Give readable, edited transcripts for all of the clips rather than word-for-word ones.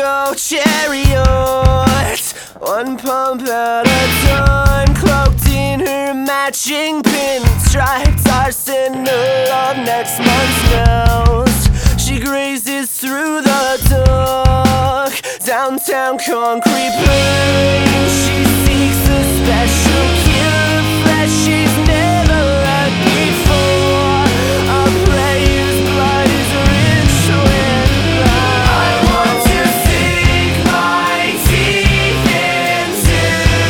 go chariot, one pump at a time, cloaked in her matching pinstripes arsenal of next month's nails. She grazes through the dark, downtown concrete plain. She seeks a special cure, flesh she's never had before. A player's blood is rich with blood. I want to sink my teeth into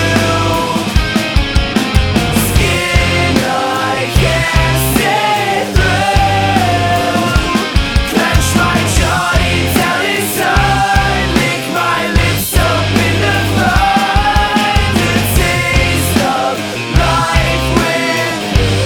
skin I can't see through. Clench my jaw down inside, lick my lips open to find the taste of life with you.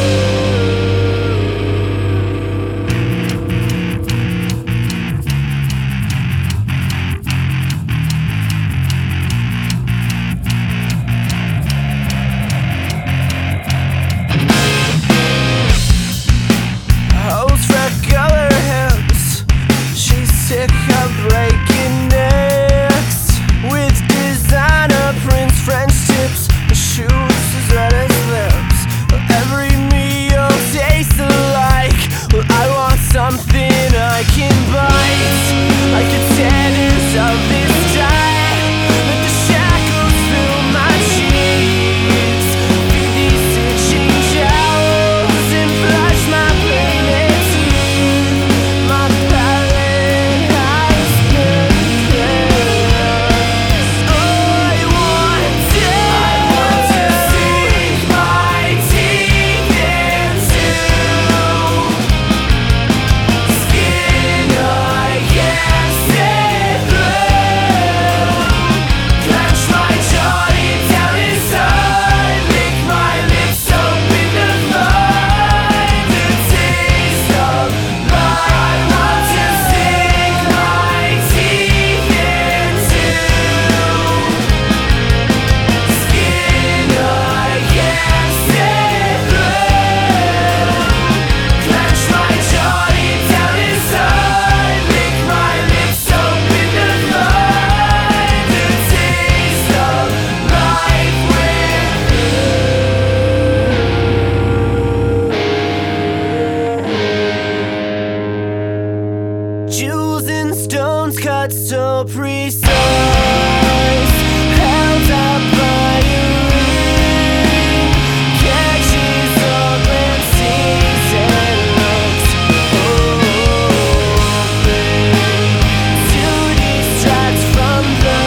Hoes freckle her hips, she's sick of breaking necks. With designer prints, French tips, her shoes as red as lips. Every meal tastes alike. Well, I want something I can bite, like the tenders of this diet. Let the shackles fill my cheeks, feed these itching jowls and flush my painted teeth. My palate has been cleansed. Oh, I want to sink my teeth into skin I can't see through. Clench my jaw down inside, lick my lips open to find the taste of life. I want to sink my teeth into skin I can't see through. Clench my jaw down inside, lick my lips open to find the taste of life with you. Jewels and stones cut so precise, held up by a ring, catches up and sees and looks open to distract from the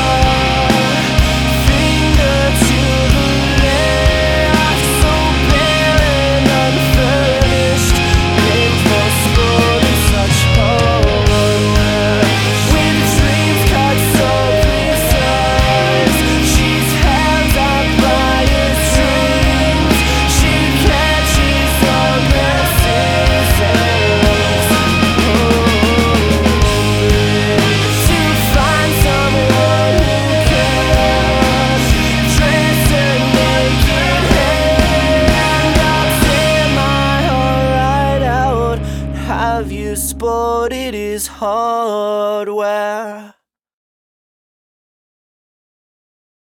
finger to the left, so bare and unfurnished, painful sport in such horror. With dreams cut so precise, she's held up by her strings. She catches on their scissors, to find someone who cares. Dress her naked hand, I'll tear my heart right out. Have you sport? It is hardware.